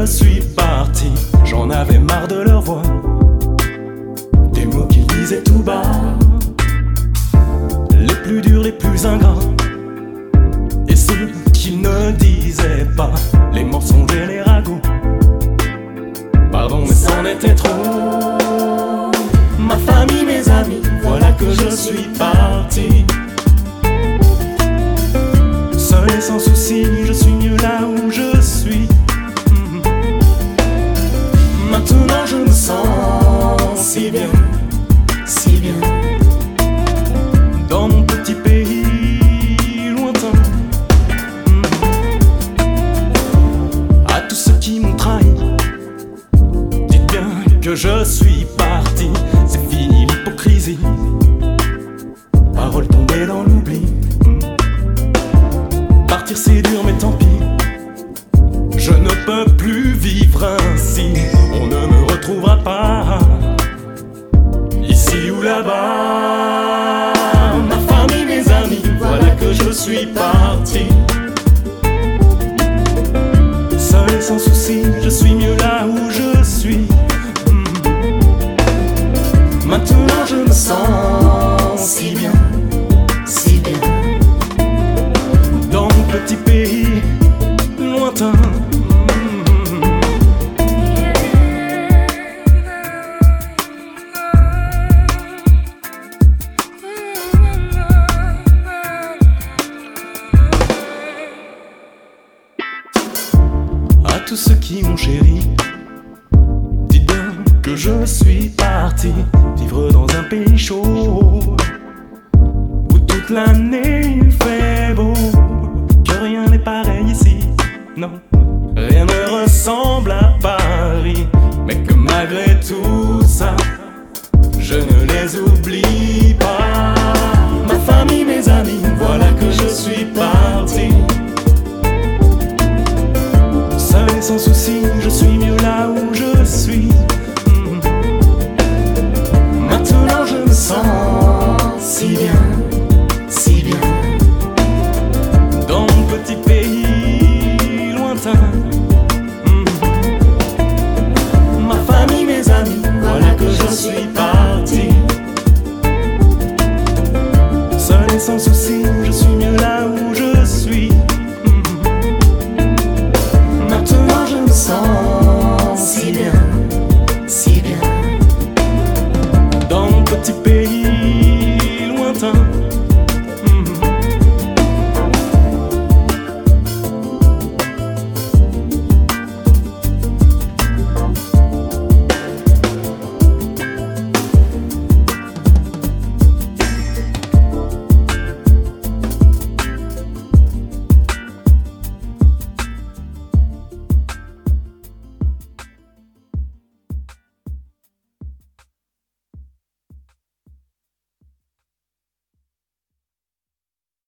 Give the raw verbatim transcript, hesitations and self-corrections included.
suis parti, j'en avais marre de leur voix, des mots qu'ils disaient tout bas, les plus durs, les plus ingrats, et ceux qu'ils ne disaient pas, les mensonges et les ragots. Pardon, mais c'en était trop. Ma famille, mes amis, voilà que je suis parti. Seul et sans souci, je suis mieux là où je suis. Maintenant je me sens si bien, si bien, dans mon petit pays lointain. À tous ceux qui m'ont trahi, dites bien que je suis parti. C'est fini l'hypocrisie, paroles tombées dans l'oubli. Partir c'est dur mais tant pis, je ne peux plus vivre ainsi. On ne me retrouvera pas ici ou là-bas. Ma famille, mes amis, voilà que je suis parti. Seul et sans souci, je suis mieux là où je suis. Maintenant je me sens si bien, si bien, dans mon petit pays lointain. À tous ceux qui m'ont chéri, dites bien que je suis parti vivre dans un pays chaud où toute l'année il fait beau, que rien n'est pareil ici, non, rien ne ressemble à Paris, mais que malgré tout ça, je ne les oublie pas. Ma famille, mes amis, voilà que je suis parti. Seul et sans souci, je suis mieux là où je suis. Maintenant je me sens si bien, si bien, dans mon petit pays lointain. Ma famille, mes amis, voilà que je suis parti.